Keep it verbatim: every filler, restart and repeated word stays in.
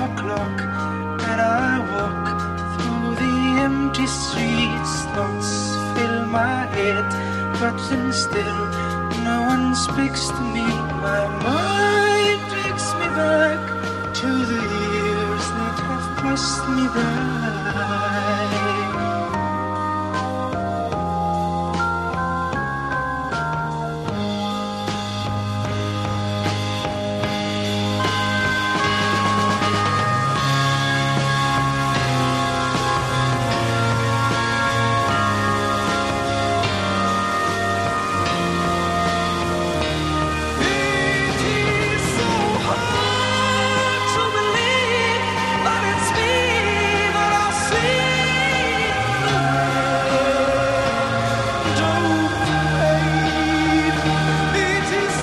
o'clock, and I walk through the empty streets. Thoughts fill my head, but then still no one speaks to me. My mind takes me back to the years that have passed me by.